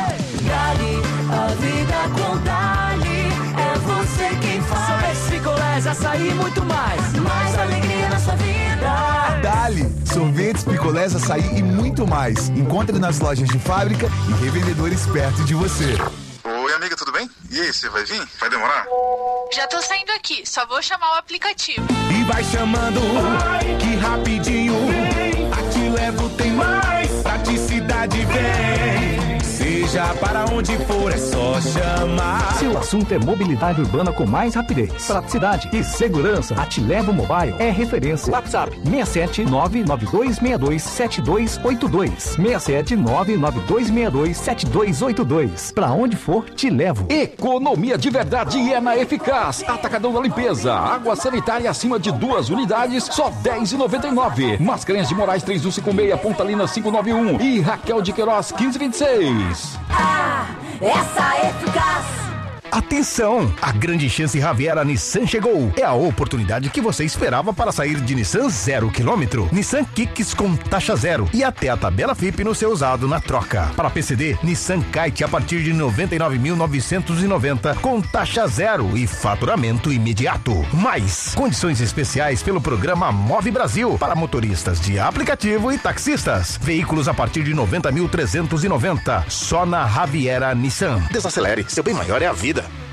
Dali, a vida com Dali. É você quem faz. Sorvetes, picolés, açaí e muito mais. Mais alegria na sua vida. Dali, sorvetes, picolés, açaí e muito mais. Encontre nas lojas de fábrica e revendedores perto de você. Oi, amiga, tudo bem? E aí, você vai vir? Vai demorar? Já tô saindo aqui, só vou chamar o aplicativo. E vai chamando, que rapidinho. A Te Levo tem mais praticidade, vem. Seja para onde for, é só chamar. Se o assunto é mobilidade urbana com mais rapidez, praticidade e segurança, a Te Levo Mobile é referência. WhatsApp seis sete nove nove dois seis dois sete dois oito dois. seis sete nove nove dois seis dois sete dois oito dois. Pra onde for, te levo. Economia de verdade é na Eficaz. Atacadão da limpeza. Água sanitária acima de duas unidades, só dez reais e noventa e nove centavos. Mascarenhas de Moraes três um cinco seis, Pontalina cinco nove um e Raquel de Queiroz quinze vinte e seis. Ah, essa é Eficaz. Atenção! A grande chance Raviera Nissan chegou. É a oportunidade que você esperava para sair de Nissan zero quilômetro. Nissan Kicks com taxa zero e até a tabela F I P no seu usado na troca. Para P C D, Nissan Kite a partir de noventa e nove mil novecentos e noventa com taxa zero e faturamento imediato. Mais condições especiais pelo programa Move Brasil para motoristas de aplicativo e taxistas. Veículos a partir de noventa mil trezentos e noventa. Só na Raviera Nissan. Desacelere, seu bem maior é a vida.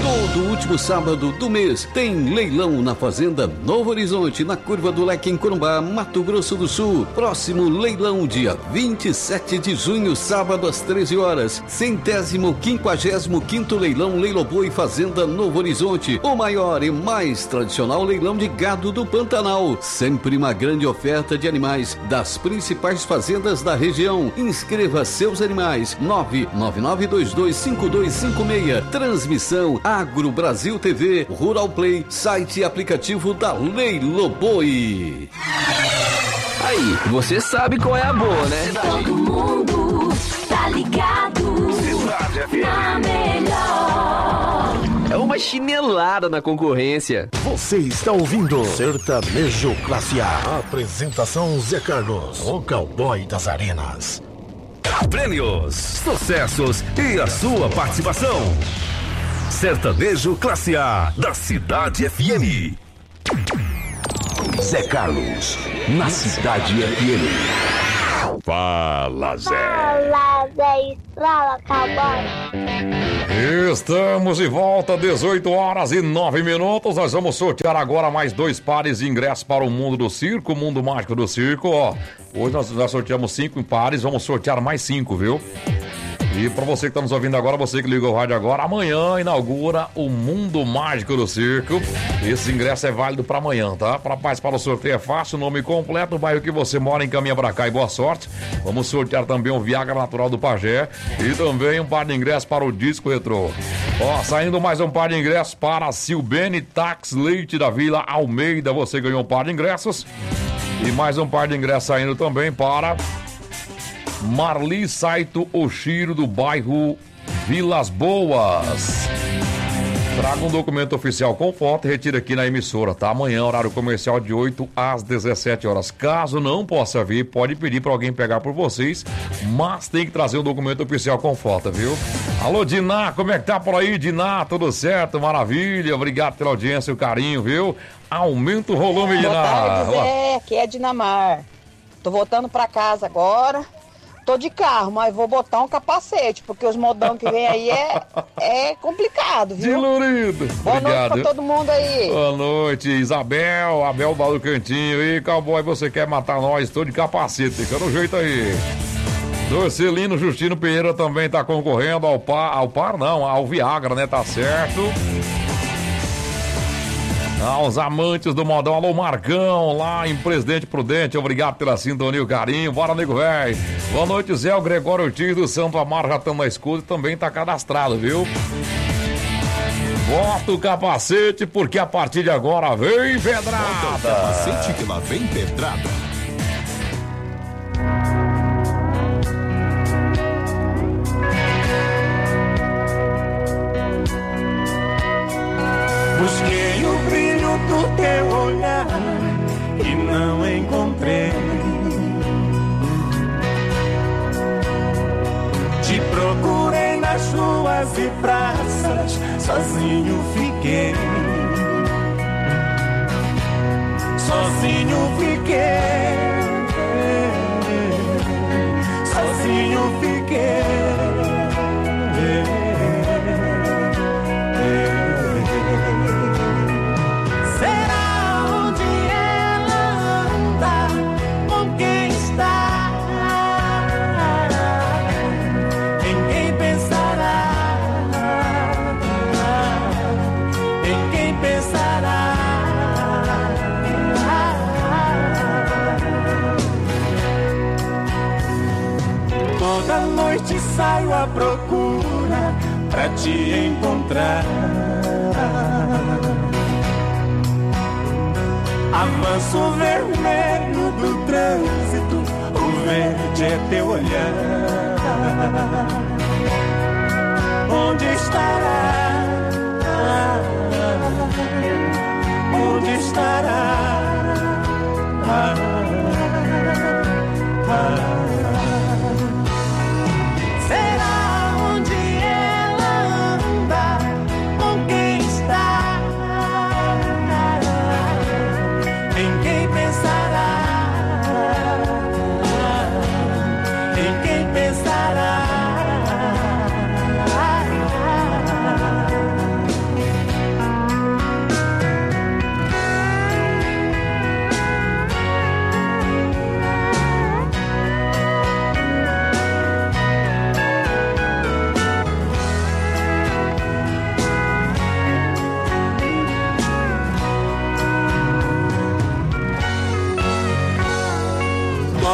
Todo último sábado do mês tem leilão na Fazenda Novo Horizonte, na Curva do Leque, em Corumbá, Mato Grosso do Sul. Próximo leilão, dia vinte e sete de junho, sábado às treze horas. Centésimo quinquagésimo quinto leilão Leiloboi Fazenda Novo Horizonte. O maior e mais tradicional leilão de gado do Pantanal. Sempre uma grande oferta de animais das principais fazendas da região. Inscreva seus animais. nove nove nove dois dois cinco dois cinco seis. Transmissão Agro Brasil T V, Rural Play, site e aplicativo da Leiloboi. Aí, você sabe qual é a boa, né? Todo mundo tá ligado. Cidade F M. Na melhor. É uma chinelada na concorrência. Você está ouvindo Sertanejo Classe A. Apresentação Zé Carlos, o cowboy das arenas. Prêmios, sucessos e a sua participação. Sertanejo Classe A, da Cidade F M. Zé Carlos, na Cidade F M. Fala, Zé. Fala, Zé Estrala, cowboy. Estamos de volta, dezoito horas e nove minutos. Nós vamos sortear agora mais dois pares de ingressos para o Mundo do Circo, o Mundo Mágico do Circo. Ó, hoje nós já sorteamos cinco pares, vamos sortear mais cinco, viu? E para você que está nos ouvindo agora, você que ligou o rádio agora, amanhã inaugura o Mundo Mágico do Circo. Esse ingresso é válido para amanhã, tá? Para participar do sorteio é fácil, nome completo, o bairro que você mora, encaminha para cá e boa sorte. Vamos sortear também o Viagra Natural do Pajé e também um par de ingressos para o Disco Retrô. Ó, saindo mais um par de ingressos para a Silbene Tax Leite da Vila Almeida. Você ganhou um par de ingressos. E mais um par de ingressos saindo também para Marli Saito Oshiro, do bairro Vilas Boas. Traga um documento oficial com foto e retire aqui na emissora, tá? Amanhã, horário comercial de oito às dezessete horas. Caso não possa vir, pode pedir para alguém pegar por vocês, mas tem que trazer um documento oficial com foto, viu? Alô, Diná, como é que tá por aí, Diná? Tudo certo? Maravilha, obrigado pela audiência e o carinho, viu? Aumenta o volume, Diná. Boa tarde, Zé, aqui é Dinamar. Tô voltando pra casa agora. Tô de carro, mas vou botar um capacete, porque os modão que vem aí é, é complicado, viu? Dilurido. Boa Obrigado. noite pra todo mundo aí. Boa noite, Isabel, Abel do Cantinho. E cowboy, você quer matar nós? Tô de capacete, fica no jeito aí. Dorcelino Justino Pereira também tá concorrendo ao par, ao par não, ao Viagra, né? Tá certo. Aos amantes do modão, alô Marcão, lá em Presidente Prudente, obrigado pela sintonia e o carinho, bora nego velho. Boa noite, Zé, o Gregório Ortiz do Santo Amaro já estamos na escuta e também tá cadastrado, viu? Bota o capacete, porque a partir de agora vem pedrada. Bota o capacete que lá vem pedrada. Busquei o brilho do teu olhar e não encontrei. Te procurei nas ruas e praças, sozinho fiquei. Sozinho fiquei. Sozinho fiquei. Toda noite saio à procura pra te encontrar. Avanço o vermelho do trânsito, o verde é teu olhar. Onde estará? Onde estará? Ah, ah. Será onde ela anda? Com quem está? Em quem pensará? Em quem pensará?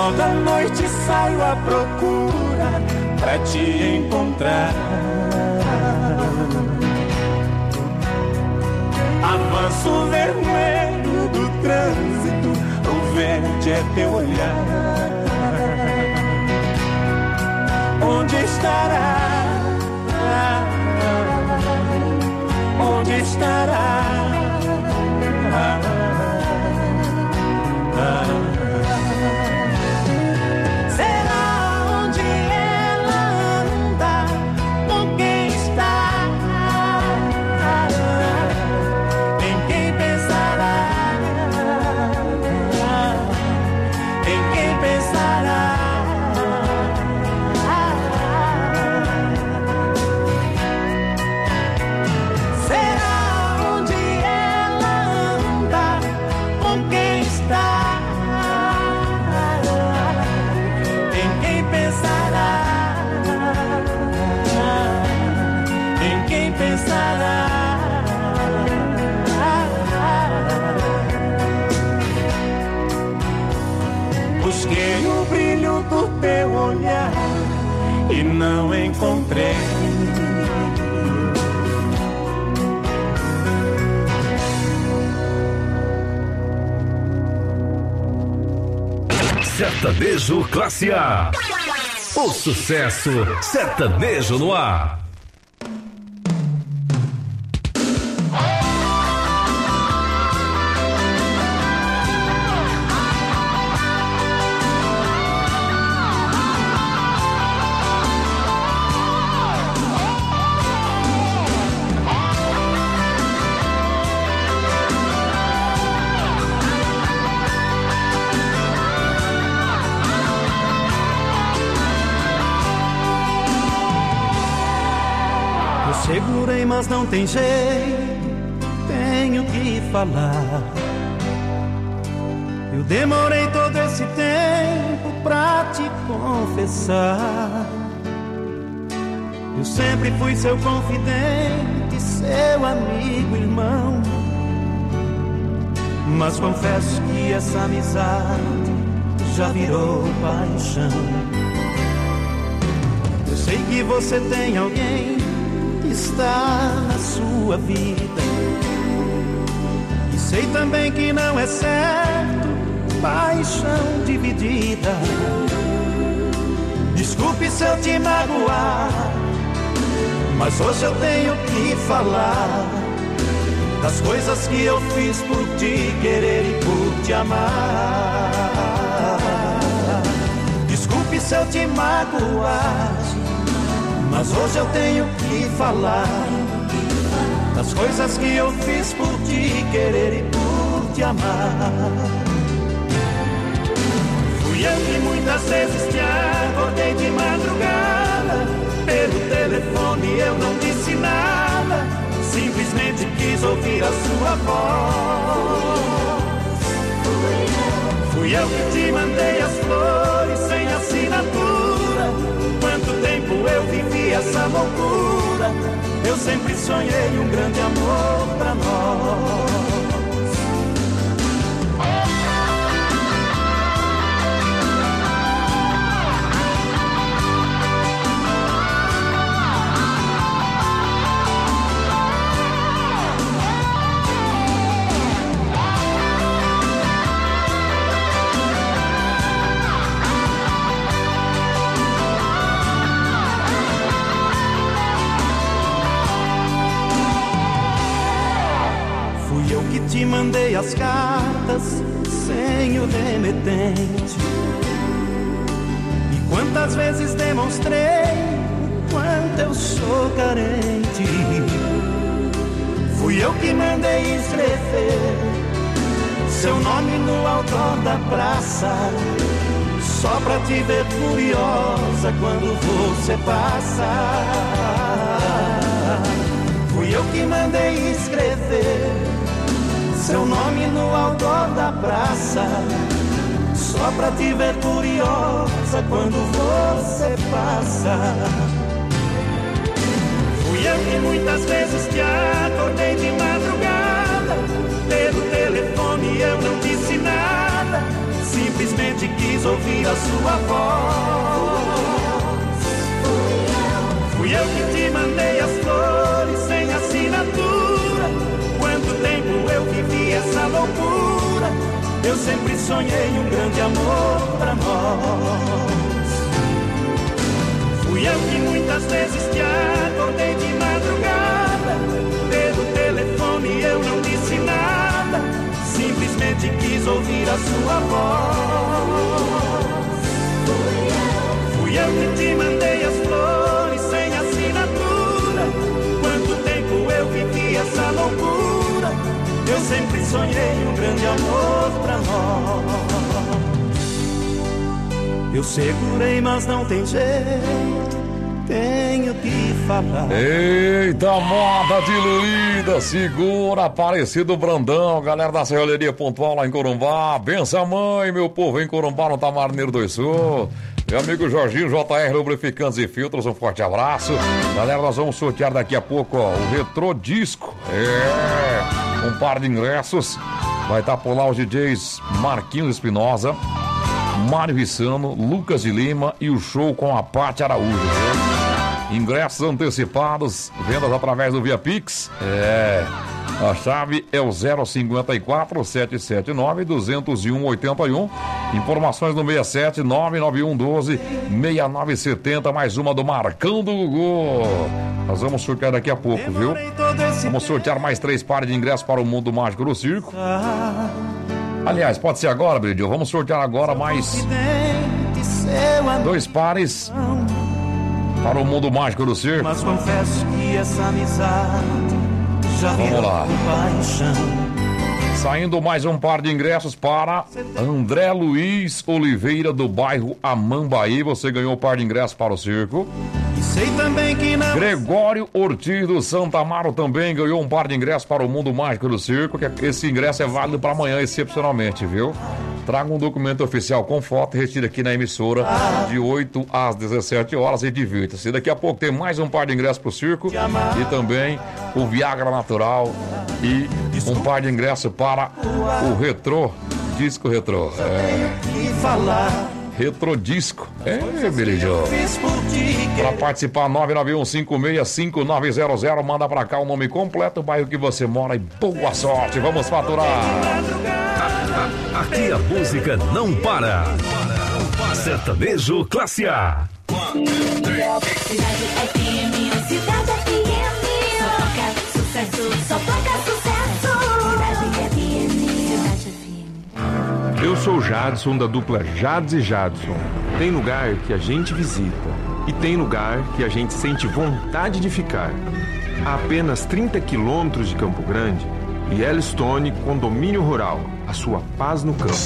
Toda noite saio à procura pra te encontrar. Avanço vermelho do trânsito, o verde é teu olhar. Onde estará? Onde estará? Será onde ela anda? Com quem está? Em quem pensará? Em quem pensará? Busquei o brilho do teu olhar e não encontrei. Sertanejo Classe A. O sucesso sertanejo no ar. Segurei, mas não tem jeito, tenho que falar. Eu demorei todo esse tempo pra te confessar. Eu sempre fui seu confidente, seu amigo, irmão. Mas confesso que essa amizade já virou paixão. Eu sei que você tem alguém está na sua vida, e sei também que não é certo paixão dividida. Desculpe se eu te magoar, mas hoje eu tenho que falar das coisas que eu fiz por te querer e por te amar. Desculpe se eu te magoar, mas hoje eu tenho que falar das coisas que eu fiz por te querer e por te amar. Fui eu que muitas vezes te acordei de madrugada, pelo telefone eu não disse nada, simplesmente quis ouvir a sua voz. Fui eu que te mandei as flores sem assinatura. Quanto tempo eu vivi essa loucura, eu sempre sonhei um grande amor pra nós. Te mandei as cartas sem o remetente, e quantas vezes demonstrei quanto eu sou carente. Fui eu que mandei escrever seu nome no outdoor da praça, só pra te ver furiosa quando você passa. Fui eu que mandei escrever seu nome no outdoor da praça, só pra te ver curiosa quando você passa. Fui eu que muitas vezes te acordei de madrugada, pelo telefone eu não disse nada, simplesmente quis ouvir a sua voz. Fui eu que te mandei as flores sem assinatura. Quanto tempo eu vivi essa loucura. Eu sempre sonhei um grande amor pra nós. Fui eu que muitas vezes te acordei de madrugada. Pelo telefone eu não disse nada. Simplesmente quis ouvir a sua voz. Fui eu que te mandei as flores sem assinatura. Quanto tempo eu vivi essa loucura. Eu sempre sonhei um grande amor pra nós. Eu segurei, mas não tem jeito. Tenho que falar. Eita, moda de Lulida, segura, Aparecido Brandão, galera da Serralheria Pontual lá em Corumbá. Benção, mãe, meu povo em Corumbá, no Tamarneiro do Sul. Meu amigo Jorginho, J R Lubrificantes e Filtros, um forte abraço. Galera, nós vamos sortear daqui a pouco, ó, o Retro Disco. É, um par de ingressos. Vai estar por lá os D Js Marquinhos Espinosa, Mário Rissano, Lucas de Lima e o show com a Paty Araújo. Viu? Ingressos antecipados, vendas através do Via Pix. É, a chave é o zero cinquenta e quatro, sete sete nove, dois zero um, oito um. Informações no seis sete nove nove um um doze, seis nove sete zero, mais uma do Marcão do Gugu. Nós vamos sortear daqui a pouco, viu? Vamos sortear mais três pares de ingressos para o Mundo Mágico do Circo. Aliás, pode ser agora, Bridio. Vamos sortear agora mais dois pares para o Mundo Mágico do Circo. Mas confesso que essa amizade já Vamos lá. Saindo mais um par de ingressos para André Luiz Oliveira, do bairro Amambaí. Você ganhou um par de ingressos para o circo. E sei também que não... Gregório Ortiz do Santa Amaro também ganhou um par de ingressos para o Mundo Mágico do Circo. Que esse ingresso é válido para amanhã, excepcionalmente, viu? Traga um documento oficial com foto e retire aqui na emissora de oito às dezessete horas e divirta-se. Daqui a pouco tem mais um par de ingressos para o circo e também o Viagra Natural e um par de ingressos para o Retro Disco Retro. É. Retro Disco. É, Belidio. Para participar, nove nove um cinco seis cinco nove zero zero. Manda pra cá o nome completo, o bairro que você mora e boa sorte. Vamos faturar. Aqui a música não para. Sertanejo Classe A. Cidade F M, Cidade F M. Só toca sucesso, só toca sucesso. Cidade F M, Cidade F M. Eu sou o Jadson, da dupla Jads e Jadson. Tem lugar que a gente visita e tem lugar que a gente sente vontade de ficar. A apenas trinta quilômetros de Campo Grande, Yellowstone Condomínio Rural, a sua paz no campo.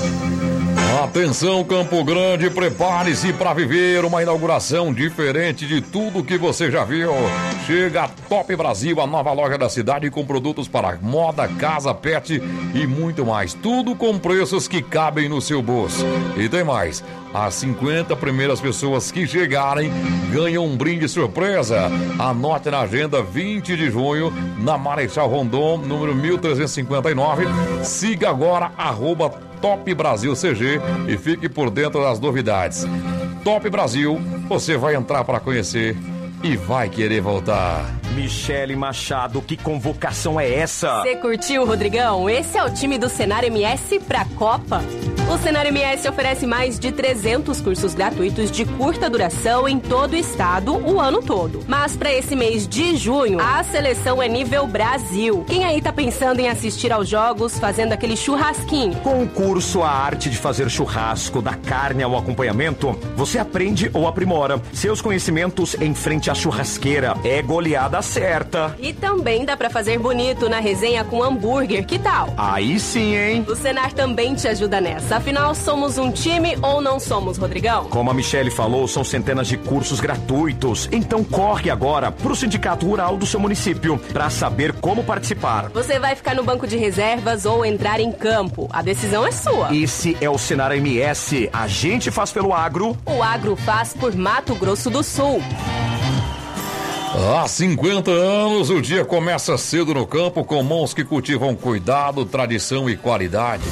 Atenção, Campo Grande, prepare-se para viver uma inauguração diferente de tudo que você já viu. Chega a Top Brasil, a nova loja da cidade com produtos para moda, casa, pet e muito mais. Tudo com preços que cabem no seu bolso. E tem mais, as cinquenta primeiras pessoas que chegarem ganham um brinde surpresa. Anote na agenda, vinte de junho, na Marechal Rondon, número mil trezentos e cinquenta e nove. Siga agora, arroba Top Brasil C G e fique por dentro das novidades. Top Brasil, você vai entrar para conhecer e vai querer voltar. Michele Machado, que convocação é essa? Você curtiu, Rodrigão? Esse é o time do Senar M S pra Copa. O Senar M S oferece mais de trezentos cursos gratuitos de curta duração em todo o estado, o ano todo. Mas para esse mês de junho, a seleção é nível Brasil. Quem aí tá pensando em assistir aos jogos, fazendo aquele churrasquinho? Com o curso A Arte de Fazer Churrasco, da carne ao acompanhamento, você aprende ou aprimora seus conhecimentos em frente à churrasqueira. É goleada certa. E também dá pra fazer bonito na resenha com hambúrguer, que tal? Aí sim, hein? O Senar também te ajuda nessa. Afinal, somos um time ou não somos, Rodrigão? Como a Michele falou, são centenas de cursos gratuitos. Então corre agora pro Sindicato Rural do seu município pra saber como participar. Você vai ficar no banco de reservas ou entrar em campo. A decisão é sua. Esse é o Senar M S. A gente faz pelo agro. O agro faz por Mato Grosso do Sul. Há cinquenta anos, o dia começa cedo no campo com mãos que cultivam cuidado, tradição e qualidade.